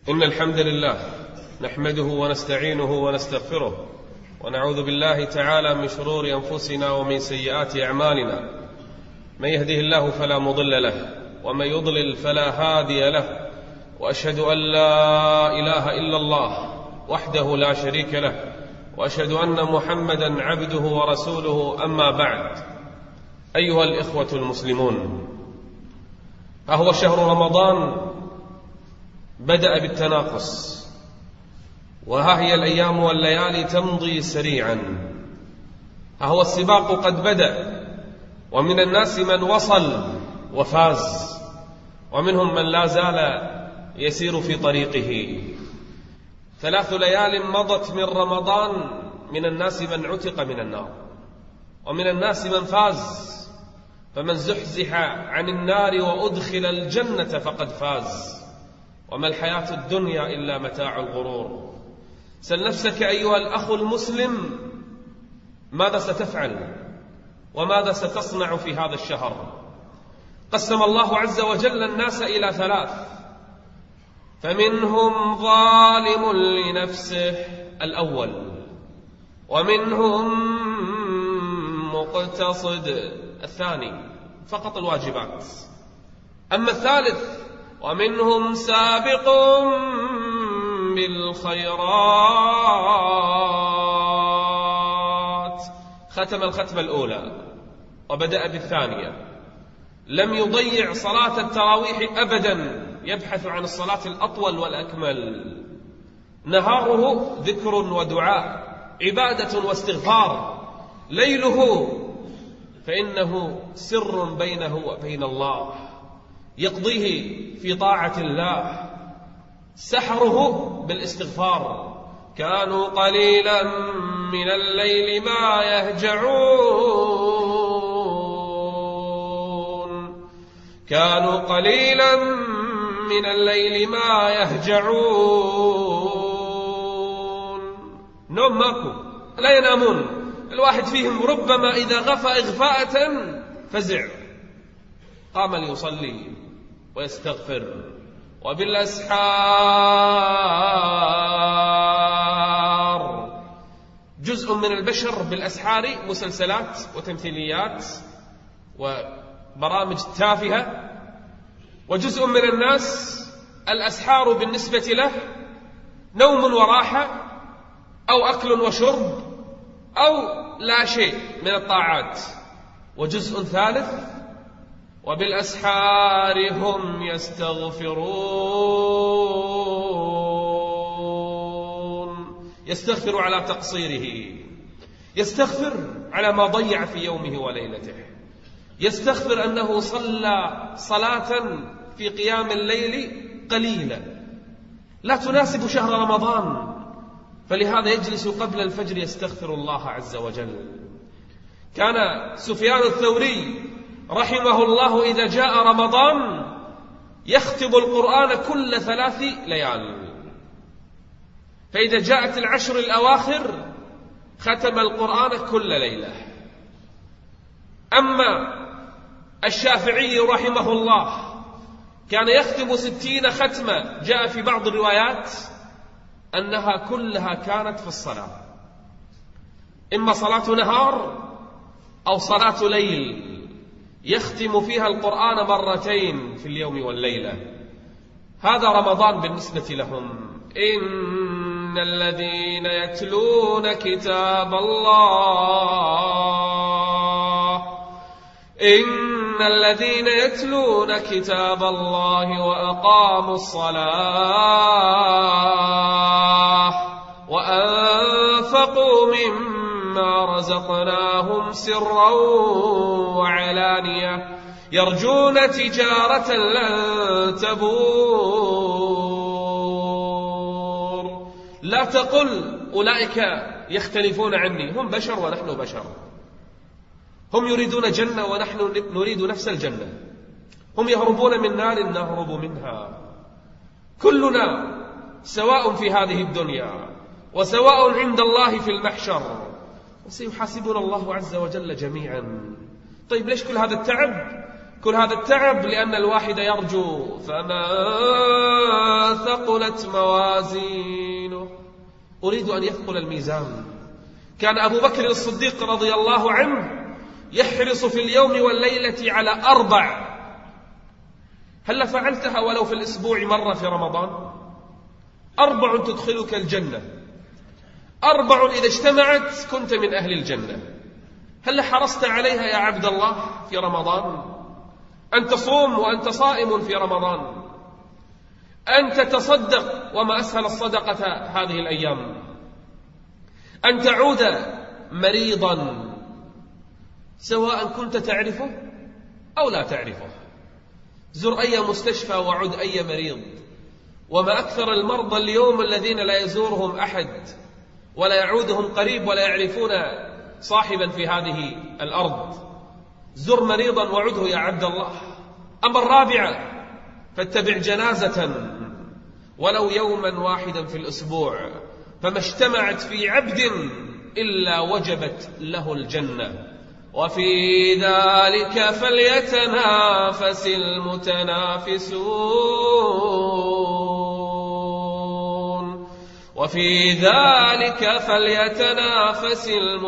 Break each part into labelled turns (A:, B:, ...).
A: إن الحمد لله نحمده ونستعينه ونستغفره ونعوذ بالله تعالى من شرور أنفسنا ومن سيئات أعمالنا. من يهده الله فلا مضل له ومن يضلل فلا هادي له، وأشهد أن لا إله إلا الله وحده لا شريك له، وأشهد أن محمدا عبده ورسوله. أما بعد، أيها الإخوة المسلمون، ها هو شهر رمضان بدأ بالتناقص، وها هي الأيام والليالي تمضي سريعا. ها هو السباق قد بدأ، ومن الناس من وصل وفاز، ومنهم من لا زال يسير في طريقه. 3 ليال مضت من رمضان، من الناس من عتق من النار، ومن الناس من فاز. فمن زحزح عن النار وأدخل الجنة فقد فاز، وما الحياة الدنيا إلا متاع الغرور. سل نفسك أيها الأخ المسلم، ماذا ستفعل وماذا ستصنع في هذا الشهر؟ قسم الله عز وجل الناس إلى 3، فمنهم ظالم لنفسه الأول، ومنهم مقتصد الثاني فقط الواجبات، أما الثالث ومنهم سابق بالخيرات. ختم الختمة الأولى وبدأ بالثانية، لم يضيع صلاة التراويح أبدا، يبحث عن الصلاة الأطول والأكمل. نهاره ذكر ودعاء، عبادة واستغفار. ليله فإنه سر بينه وبين الله، يقضيه في طاعة الله. سحره بالاستغفار. كانوا قليلا من الليل ما يهجعون، كانوا قليلا من الليل ما يهجعون. نوم ماكو، لا ينامون. الواحد فيهم ربما إذا غفى إغفاءة فزع، قام ليصلي ويستغفر. وبالأسحار، جزء من البشر بالأسحار مسلسلات وتمثيليات وبرامج تافهة، وجزء من الناس الأسحار بالنسبة له نوم وراحة، أو أكل وشرب، أو لا شيء من الطاعات. وجزء ثالث وبالأسحار هم يستغفرون، يستغفر على تقصيره، يستغفر على ما ضيع في يومه وليلته، يستغفر أنه صلى صلاة في قيام الليل قليلة لا تناسب شهر رمضان، فلهذا يجلس قبل الفجر يستغفر الله عز وجل. كان سفيان الثوري رحمه الله إذا جاء رمضان يختم القرآن كل 3 ليال، فإذا جاءت العشر الأواخر ختم القرآن كل ليلة. أما الشافعي رحمه الله كان يختم 60 ختمة، جاء في بعض الروايات أنها كلها كانت في الصلاة، إما صلاة نهار أو صلاة ليل، يختم فيها القرآن 2 في اليوم والليلة. هذا رمضان بالنسبة لهم. إن الذين يتلون كتاب الله، إن الذين يتلون كتاب الله وأقاموا الصلاة وأنفقوا مما رزقناهم سرا وعلانية يرجون تجارة لن تبور. لا تقل أولئك يختلفون عني، هم بشر ونحن بشر. هم يريدون جنة ونحن نريد نفس الجنة. هم يهربون من نار نهرب منها. كلنا سواء في هذه الدنيا وسواء عند الله في المحشر، وسيحاسبنا الله عز وجل جميعا. طيب ليش كل هذا التعب؟ كل هذا التعب لأن الواحد يرجو فما ثقلت موازينه. أريد أن يثقل الميزان. كان أبو بكر الصديق رضي الله عنه يحرص في اليوم والليلة على 4. هل فعلتها ولو في الأسبوع مرة في رمضان؟ 4 تدخلك الجنة، 4 إذا اجتمعت كنت من أهل الجنة. هل حرصت عليها يا عبد الله في رمضان؟ أن تصوم وأنت صائم في رمضان، أن تتصدق، وما أسهل الصدقة هذه الأيام، أن تعود مريضا سواء كنت تعرفه أو لا تعرفه. زر أي مستشفى وعد أي مريض. وما أكثر المرضى اليوم الذين لا يزورهم أحد ولا يعودهم قريب ولا يعرفون صاحبا في هذه الأرض. زر مريضا وعده يا عبد الله. أما 4 فاتبع جنازة ولو يوما واحدا في الأسبوع، فما اجتمعت في عبد إلا وجبت له الجنة. وفي ذلك فليتنافس المتنافسون. وفي ذلك فليتنافس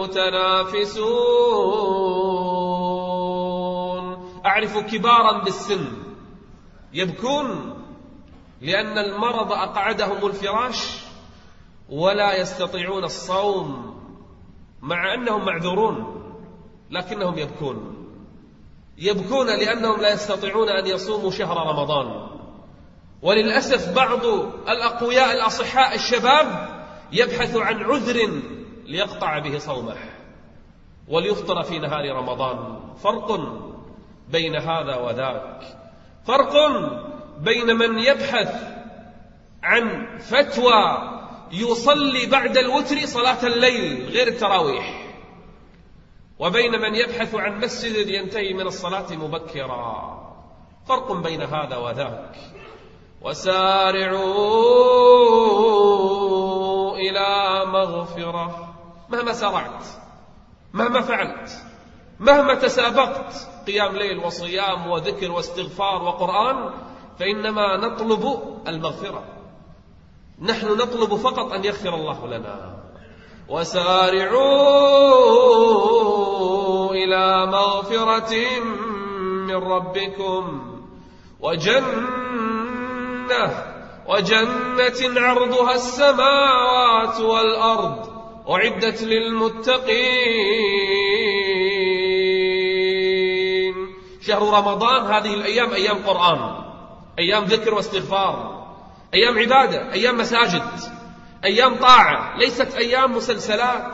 A: المتنافسون. أعرف كبارا بالسن يبكون لأن المرض أقعدهم الفراش ولا يستطيعون الصوم مع أنهم معذورون، لكنهم يبكون لأنهم لا يستطيعون أن يصوموا شهر رمضان. وللأسف بعض الأقوياء الأصحاء الشباب يبحث عن عذر ليقطع به صومه وليفطر في نهار رمضان. فرق بين هذا وذاك، فرق بين من يبحث عن فتوى يصلي بعد الوتر صلاة الليل غير التراويح، وبين من يبحث عن مسجد ينتهي من الصلاة مبكرا. فرق بين هذا وذاك. وسارعوا إلى مغفرة. مهما سرعت، مهما فعلت، مهما تسابقت قيام ليل وصيام وذكر واستغفار وقرآن، فإنما نطلب المغفرة. نحن نطلب فقط أن يغفر الله لنا. وسارعوا إلى مغفرة من ربكم وجنة عرضها السماوات والأرض أعدت للمتقين. شهر رمضان هذه الأيام أيام قرآن، أيام ذكر واستغفار، أيام عبادة، أيام مساجد، أيام طاعة، ليست أيام مسلسلات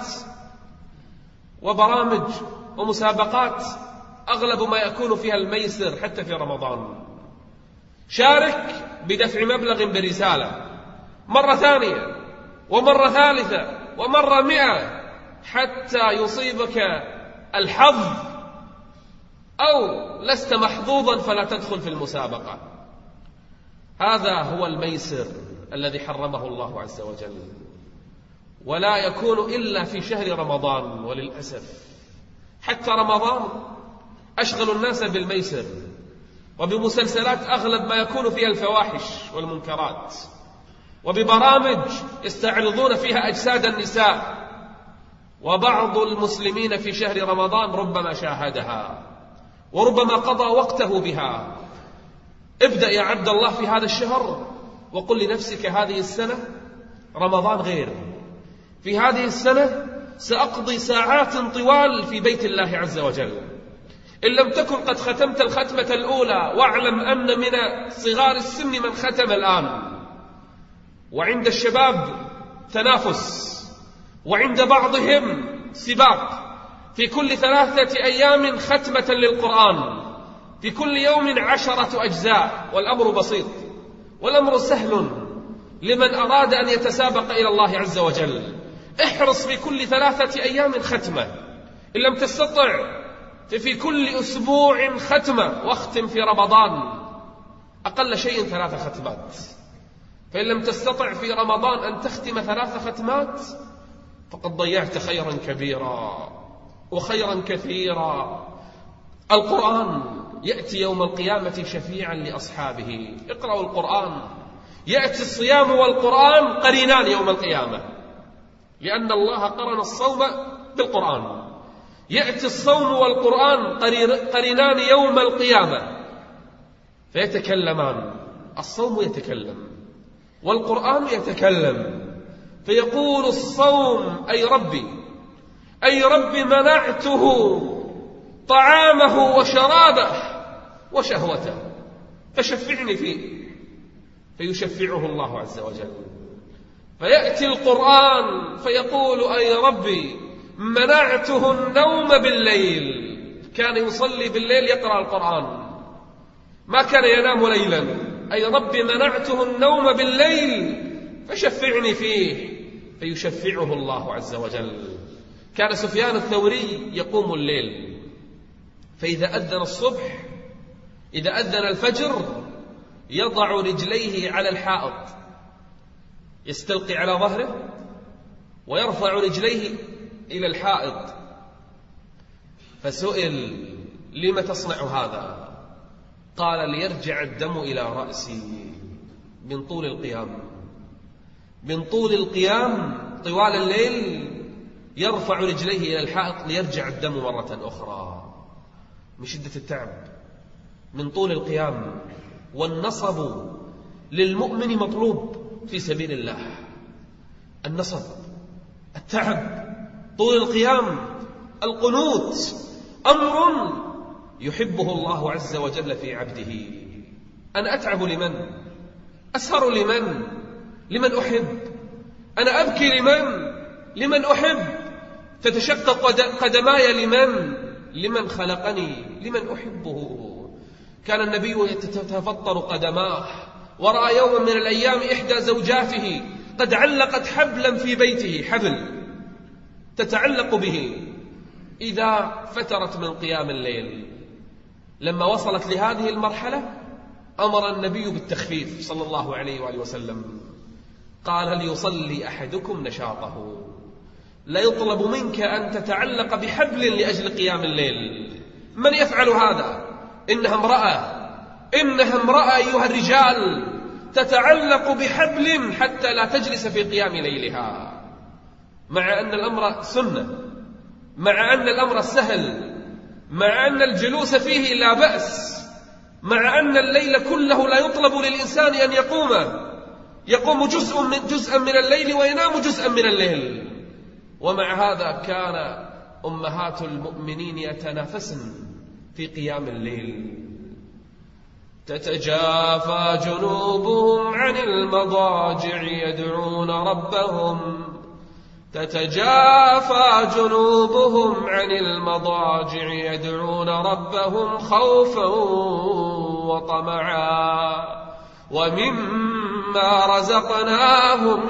A: وبرامج ومسابقات أغلب ما يكون فيها الميسر حتى في رمضان. شارك بدفع مبلغ برسالة مرة ثانية ومرة ثالثة ومرة 100 حتى يصيبك الحظ، أو لست محظوظا فلا تدخل في المسابقة. هذا هو الميسر الذي حرمه الله عز وجل، ولا يكون إلا في شهر رمضان. وللأسف حتى رمضان أشغل الناس بالميسر وبمسلسلات أغلب ما يكون فيها الفواحش والمنكرات، وببرامج يستعرضون فيها أجساد النساء. وبعض المسلمين في شهر رمضان ربما شاهدها وربما قضى وقته بها. ابدأ يا عبد الله في هذا الشهر وقل لنفسك هذه السنة رمضان غير. في هذه السنة سأقضي ساعات طوال في بيت الله عز وجل. إن لم تكن قد ختمت الختمة الأولى، واعلم أن من صغار السن من ختم الآن. وعند الشباب تنافس، وعند بعضهم سباق. في كل 3 أيام ختمة للقرآن، في كل يوم 10 أجزاء. والأمر بسيط، والأمر سهل لمن أراد أن يتسابق إلى الله عز وجل. احرص في كل 3 أيام ختمة. إن لم تستطع في كل أسبوع ختمة، واختم في رمضان أقل شيء 3 ختمات. فإن لم تستطع في رمضان أن تختم 3 ختمات فقد ضيعت خيرا كبيرا وخيرا كثيرا. القرآن يأتي يوم القيامة شفيعا لأصحابه. اقرأوا القرآن، يأتي الصيام والقرآن قرينان يوم القيامة، لأن الله قرن الصوم بالقرآن. يأتي الصوم والقرآن قرينان يوم القيامة فيتكلمان. الصوم يتكلم والقرآن يتكلم، فيقول الصوم أي ربي منعته طعامه وشرابه وشهوته فشفعني فيه، فيشفعه الله عز وجل. فيأتي القرآن فيقول أي ربي منعته النوم بالليل، كان يصلي بالليل يقرأ القرآن، ما كان ينام ليلا. أي ربي منعته النوم بالليل فشفعني فيه، فيشفعه الله عز وجل. كان سفيان الثوري يقوم الليل، فإذا أذن الصبح، إذا أذن الفجر، يضع رجليه على الحائط، يستلقي على ظهره ويرفع رجليه إلى الحائط. فسئل لم تصنع هذا؟ قال ليرجع الدم إلى رأسي من طول القيام. من طول القيام طوال الليل يرفع رجليه إلى الحائط ليرجع الدم مرة أخرى من شدة التعب، من طول القيام. والنصب للمؤمن مطلوب في سبيل الله، النصب، التعب، طول القيام، القنوت، أمر يحبه الله عز وجل في عبده. أنا أتعب لمن؟ أسهر لمن أحب. أنا أبكي لمن أحب. تتشقق قدماي لمن خلقني، لمن أحبه. كان النبي يتفطر قدماه ورأى يوما من الأيام إحدى زوجاته قد علقت حبلا في بيته، حبل تتعلق به، إذا فترت من قيام الليل. لما وصلت لهذه المرحلة أمر النبي بالتخفيف صلى الله عليه وآله وسلم. قال هل يصلي أحدكم نشاطه؟ لا يطلب منك أن تتعلق بحبل لأجل قيام الليل. من يفعل هذا؟ إنها امرأة أيها الرجال تتعلق بحبل حتى لا تجلس في قيام ليلها، مع أن الأمر سنة، مع أن الأمر سهل، مع أن الجلوس فيه لا بأس، مع أن الليل كله لا يطلب للإنسان أن يقوم جزءا من الليل وينام جزءا من الليل. ومع هذا كان أمهات المؤمنين يتنافسن في قيام الليل. تتجافى جنوبهم عن المضاجع يدعون ربهم، تتجافى جنوبهم عن المضاجع يدعون ربهم خوفا وطمعا ومما رزقناهم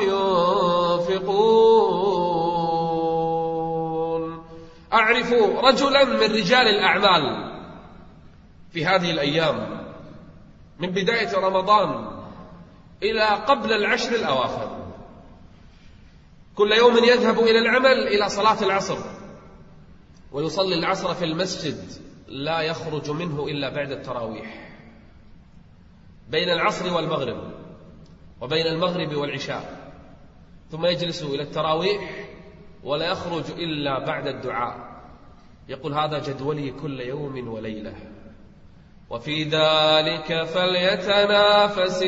A: ينفقون. أعرف رجلا من رجال الأعمال في هذه الأيام من بداية رمضان إلى قبل العشر الأواخر، كل يوم يذهب إلى العمل إلى صلاة العصر ويصلي العصر في المسجد، لا يخرج منه إلا بعد التراويح، بين العصر والمغرب وبين المغرب والعشاء، ثم يجلس إلى التراويح ولا يخرج إلا بعد الدعاء. يقول هذا جدولي كل يوم وليلة، وفي ذلك فليتنافس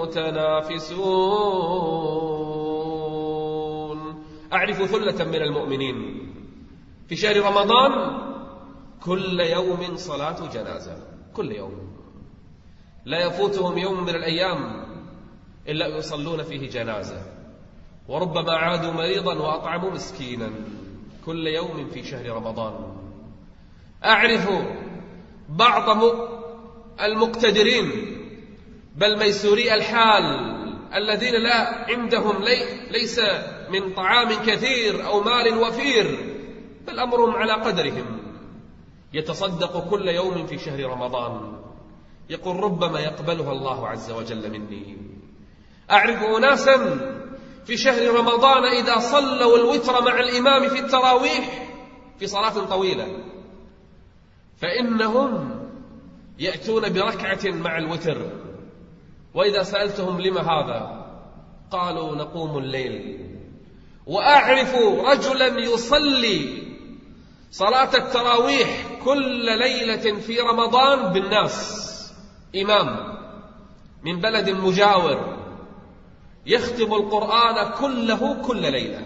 A: المتنافسون. أعرف ثلة من المؤمنين في شهر رمضان كل يوم صلاة جنازة، كل يوم لا يفوتهم يوم من الأيام إلا يصلون فيه جنازة، وربما عادوا مريضا وأطعموا مسكينا كل يوم في شهر رمضان. أعرف بعض المقتدرين بل ميسوري الحال الذين لا عندهم ليس من طعام كثير أو مال وفير، بل أمرهم على قدرهم، يتصدق كل يوم في شهر رمضان، يقول ربما يقبلها الله عز وجل مني. أعرف أناسا في شهر رمضان إذا صلوا الوتر مع الإمام في التراويح في صلاة طويلة فإنهم يأتون بركعة مع الوتر، وإذا سألتهم لما هذا قالوا نقوم الليل. وأعرف رجلا يصلي صلاة التراويح كل ليلة في رمضان بالناس، إمام من بلد مجاور يختم القرآن كله كل ليلة،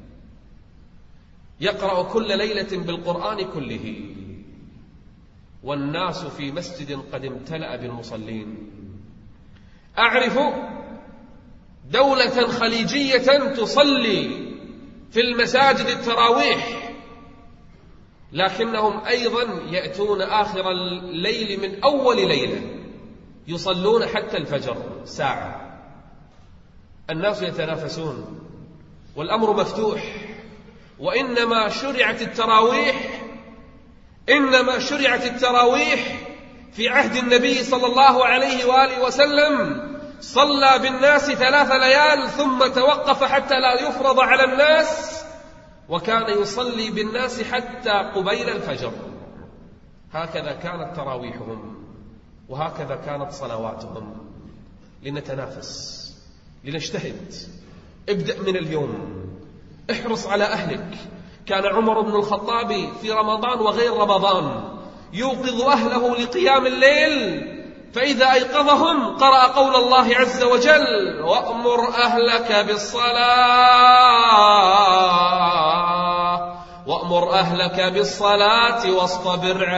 A: يقرأ كل ليلة بالقرآن كله، والناس في مسجد قد امتلأ بالمصلين. أعرف دولة خليجية تصلي في المساجد التراويح، لكنهم أيضا يأتون آخر الليل من أول ليلة يصلون حتى الفجر ساعة. الناس يتنافسون والأمر مفتوح. وإنما شرعت التراويح في عهد النبي صلى الله عليه وآله وسلم. صلى بالناس 3 ليال ثم توقف حتى لا يفرض على الناس، وكان يصلي بالناس حتى قبيل الفجر. هكذا كانت تراويحهم وهكذا كانت صلواتهم. لنتنافس، لنجتهد. ابدأ من اليوم، احرص على أهلك. كان عمر بن الخطاب في رمضان وغير رمضان يوقظ أهله لقيام الليل، فإذا أيقظهم قرأ قول الله عز وجل: وأمر أهلك بالصلاة واصطبر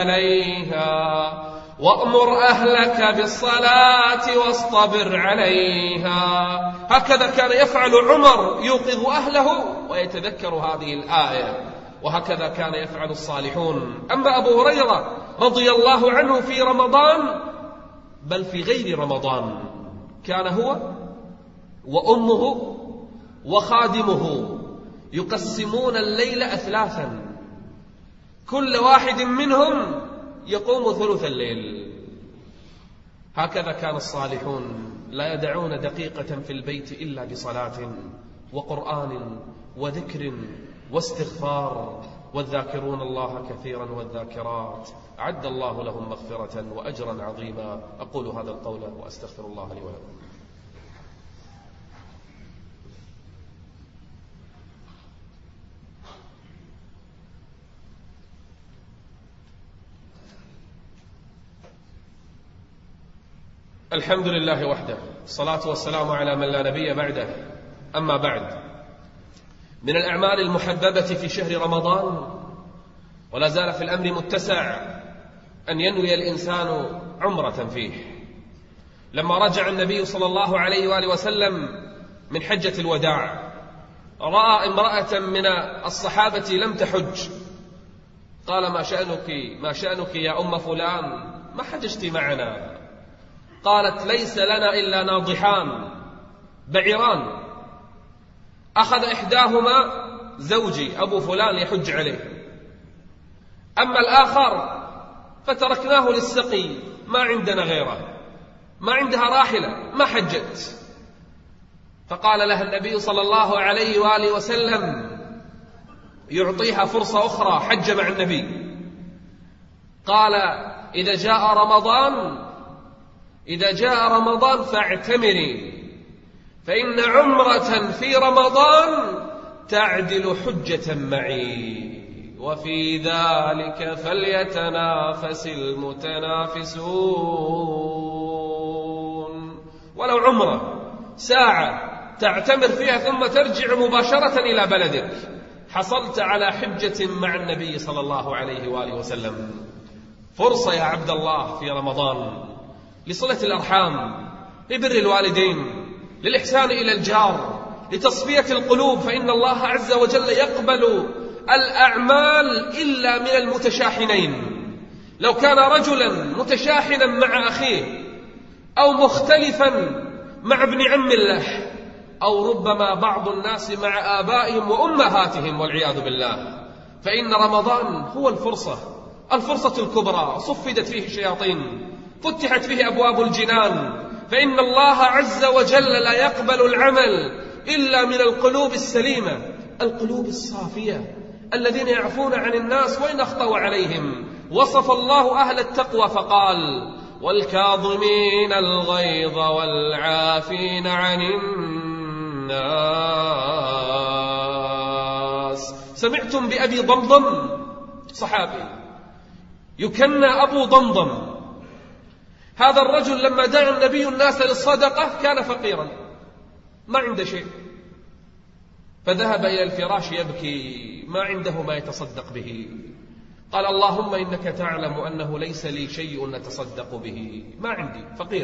A: عليها. هكذا كان يفعل عمر، يوقظ أهله ويتذكر هذه الآية، وهكذا كان يفعل الصالحون. أما أبو هريرة رضي الله عنه في رمضان، بل في غير رمضان، كان هو وأمه وخادمه يقسمون الليل 3، كل واحد منهم يقوم ثلث الليل. هكذا كان الصالحون، لا يدعون دقيقة في البيت إلا بصلاة وقرآن وذكر واستغفار، والذاكرون الله كثيرا والذاكرات أعد الله لهم مغفرة وأجرا عظيما. أقول هذا القول وأستغفر الله لي ولكم. الحمد لله وحده، الصلاة والسلام على من لا نبي بعده. أما بعد، من الأعمال المحببة في شهر رمضان، ولا زال في الأمر متسع، أن ينوي الإنسان عمرة فيه. لما رجع النبي صلى الله عليه وآله وسلم من حجة الوداع، رأى امرأة من الصحابة لم تحج، قال: ما شأنك يا أم فلان؟ ما حججت معنا؟ قالت: ليس لنا إلا ناضحان بعيران، أخذ إحداهما زوجي أبو فلان يحج عليه، أما الآخر فتركناه للسقي، ما عندنا غيره، ما عندها راحلة، ما حجت. فقال لها النبي صلى الله عليه وآله وسلم يعطيها فرصة أخرى، حج مع النبي. قال: إذا جاء رمضان فاعتمري، فإن عمرة في رمضان تعدل حجة معي، وفي ذلك فليتنافس المتنافسون. ولو عمرة ساعة تعتمر فيها ثم ترجع مباشرة إلى بلدك، حصلت على حجة مع النبي صلى الله عليه وآله وسلم. فرصة يا عبد الله في رمضان لصلة الأرحام، لبر الوالدين، للإحسان إلى الجار، لتصفية القلوب، فإن الله عز وجل يقبل الأعمال إلا من المتشاحنين. لو كان رجلا متشاحنا مع أخيه، أو مختلفا مع ابن عم له، أو ربما بعض الناس مع آبائهم وأمهاتهم والعياذ بالله، فإن رمضان هو الفرصة الكبرى. صفدت فيه الشياطين، فتحت فيه أبواب الجنان، فإن الله عز وجل لا يقبل العمل إلا من القلوب السليمة، القلوب الصافية، الذين يعفون عن الناس وإن أخطأوا عليهم. وصف الله أهل التقوى فقال: والكاظمين الغيظ والعافين عن الناس. سمعتم بأبي ضمضم؟ صحابي يكنى أبو ضمضم. هذا الرجل لما دعا النبي الناس للصدقة كان فقيرا ما عنده شيء، فذهب إلى الفراش يبكي، ما عنده ما يتصدق به. قال: اللهم إنك تعلم أنه ليس لي شيء نتصدق به، ما عندي، فقير،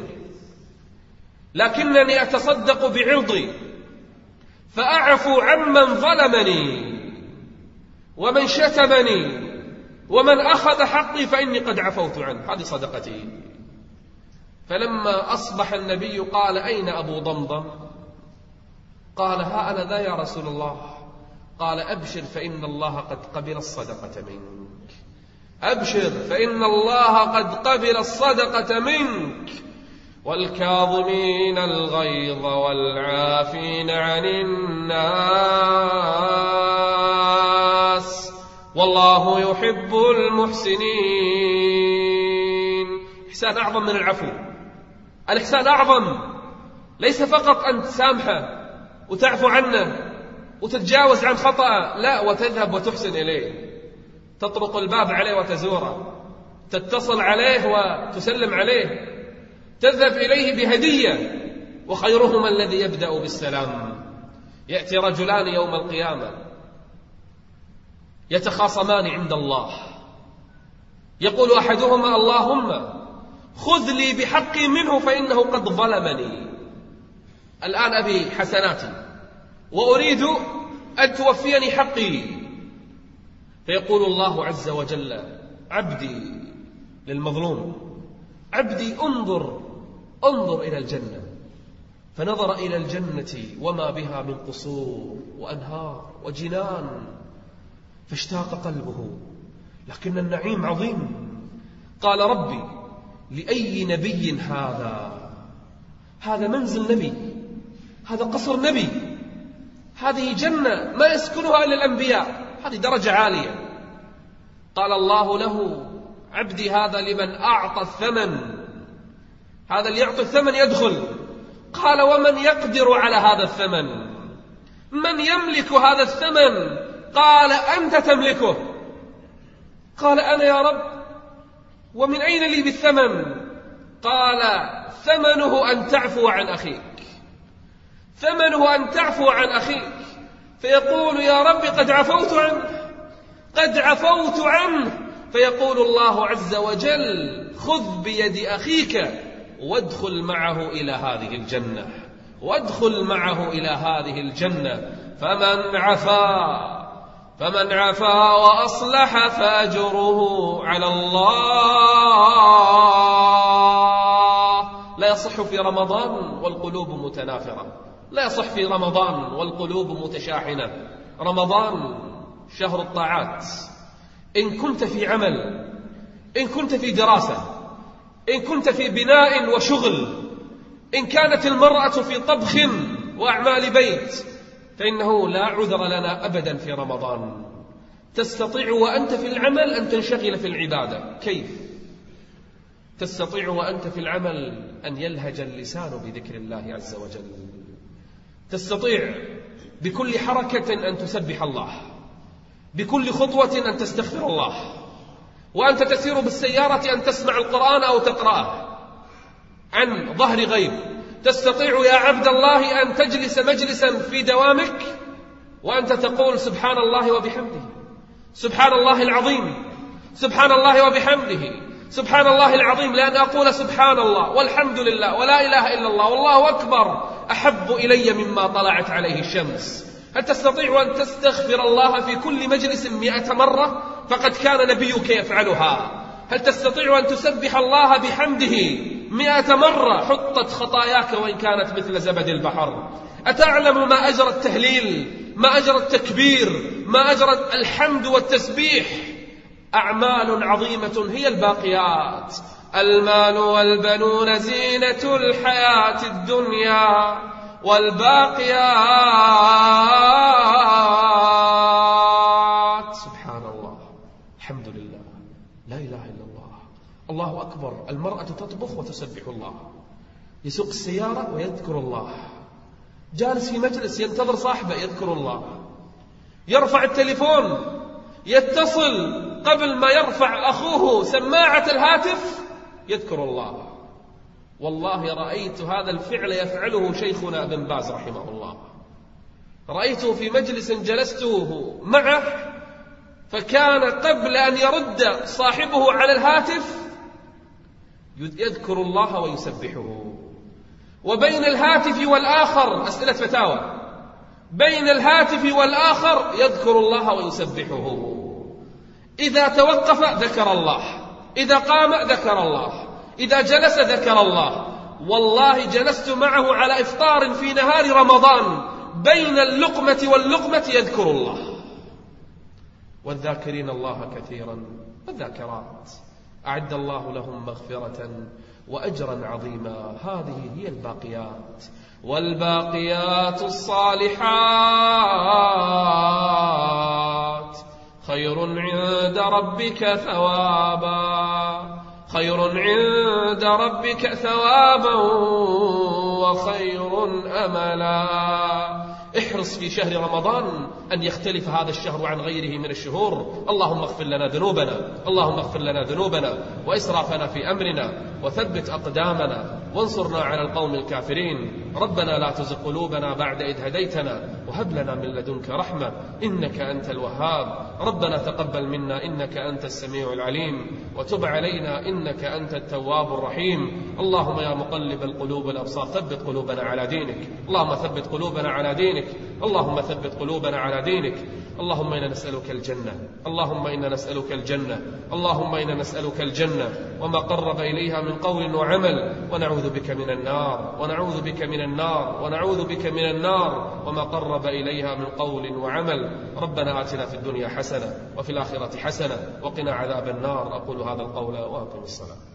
A: لكنني أتصدق بعرضي فأعفو عمن ظلمني ومن شتمني ومن أخذ حقي فإني قد عفوت عنه، هذه صدقتي. فلما أصبح النبي قال: أين أبو ضمضم؟ قال: ها أنا ذا يا رسول الله. قال: أبشر فإن الله قد قبل الصدقة منك، أبشر فإن الله قد قبل الصدقة منك. والكاظمين الغيظ والعافين عن الناس والله يحب المحسنين. إحسان أعظم من العفو. الإحسان أعظم، ليس فقط أن تسامحه وتعفو عنه وتتجاوز عن خطأ، لا، وتذهب وتحسن إليه، تطرق الباب عليه وتزوره، تتصل عليه وتسلم عليه، تذهب إليه بهدية. وخيرهما الذي يبدأ بالسلام. يأتي رجلان يوم القيامة يتخاصمان عند الله، يقول أحدهما: اللهم خذ لي بحقي منه فإنه قد ظلمني، الآن أبي حسناتي وأريد أن توفيني حقي. فيقول الله عز وجل: عبدي، للمظلوم: عبدي انظر إلى الجنة. فنظر إلى الجنة وما بها من قصور وأنهار وجنان، فاشتاق قلبه، لكن النعيم عظيم. قال: ربي لأي نبي هذا منزل نبي، هذا قصر نبي، هذه جنة ما يسكنها إلا الأنبياء، هذه درجة عالية. قال الله له: عبدي هذا لمن أعطى الثمن، هذا اللي يعطي الثمن يدخل. قال: ومن يقدر على هذا الثمن؟ من يملك هذا الثمن؟ قال: أنت تملكه. قال: أنا يا رب، ومن أين لي بالثمن؟ قال: ثمنه أن تعفو عن أخيك، ثمنه أن تعفو عن أخيك. فيقول: يا رب قد عفوت عنه، قد عفوت عنه. فيقول الله عز وجل: خذ بيد أخيك وادخل معه إلى هذه الجنة، وادخل معه إلى هذه الجنة. فمن عفا وأصلح فأجره على الله. لا يصح في رمضان والقلوب متنافرة، لا يصح في رمضان والقلوب متشاحنة. رمضان شهر الطاعات. إن كنت في عمل، إن كنت في دراسة، إن كنت في بناء وشغل، إن كانت المرأة في طبخ وأعمال بيت، فإنه لا عذر لنا أبدا في رمضان. تستطيع وأنت في العمل أن تنشغل في العبادة. كيف؟ تستطيع وأنت في العمل أن يلهج اللسان بذكر الله عز وجل، تستطيع بكل حركة أن تسبح الله، بكل خطوة أن تستغفر الله، وأنت تسير بالسيارة أن تسمع القرآن أو تقرأه عن ظهر غيب. تستطيع يا عبد الله أن تجلس مجلسا في دوامك وأنت تقول: سبحان الله وبحمده، سبحان الله العظيم، سبحان الله وبحمده، سبحان الله العظيم. لأن أقول سبحان الله والحمد لله ولا إله إلا الله والله أكبر أحب إلي مما طلعت عليه الشمس. هل تستطيع أن تستغفر الله في كل مجلس 100 مرة؟ فقد كان نبيك يفعلها. هل تستطيع أن تسبح الله بحمده 100 مرة؟ حطت خطاياك وإن كانت مثل زبد البحر. أتعلم ما أجرى التهليل، ما أجرى التكبير، ما أجرى الحمد والتسبيح؟ أعمال عظيمة هي الباقيات. المال والبنون زينة الحياة الدنيا والباقيات. سبحان الله، الحمد لله، لا إله إلا الله، الله أكبر. أكبر، المرأة تطبخ وتسبح الله، يسوق السيارة ويذكر الله، جالس في مجلس ينتظر صاحبه يذكر الله، يرفع التليفون يتصل قبل ما يرفع أخوه سماعة الهاتف يذكر الله. والله رأيت هذا الفعل يفعله شيخنا ابن باز رحمه الله، رأيته في مجلس جلسته معه، فكان قبل أن يرد صاحبه على الهاتف يذكر الله ويسبحه، وبين الهاتف والآخر أسئلة فتاوى، بين الهاتف والآخر يذكر الله ويسبحه. إذا توقف ذكر الله، إذا قام ذكر الله، إذا جلس ذكر الله. والله جلست معه على إفطار في نهار رمضان، بين اللقمة واللقمة يذكر الله. والذاكرين الله كثيرا والذاكرات أعد الله لهم مغفرة وأجرا عظيما. هذه هي الباقيات. والباقيات الصالحات خير عند ربك ثوابا، خير عند ربك ثوابا وخير أملا. احرص في شهر رمضان أن يختلف هذا الشهر عن غيره من الشهور. اللهم اغفر لنا ذنوبنا، اللهم اغفر لنا ذنوبنا وإسرافنا في أمرنا، وثبت أقدامنا وانصرنا على القوم الكافرين. ربنا لا تزغ قلوبنا بعد إذ هديتنا وهب لنا من لدنك رحمة إنك أنت الوهاب. ربنا تقبل منا إنك أنت السميع العليم، وتب علينا إنك أنت التواب الرحيم. اللهم يا مقلب القلوب والأبصار ثبت قلوبنا على دينك، اللهم ثبت قلوبنا على دينك، اللهم ثبت قلوبنا على دينك. اللهم إنا نسألك الجنة، اللهم إنا نسألك الجنة، اللهم إنا نسألك الجنة وما قرب إليها من قول وعمل، ونعوذ بك من النار، ونعوذ بك من النار، ونعوذ بك من النار وما قرب إليها من قول وعمل. ربنا آتنا في الدنيا حسنة وفي الآخرة حسنة وقنا عذاب النار. أقول هذا القول وأقم الصلاة.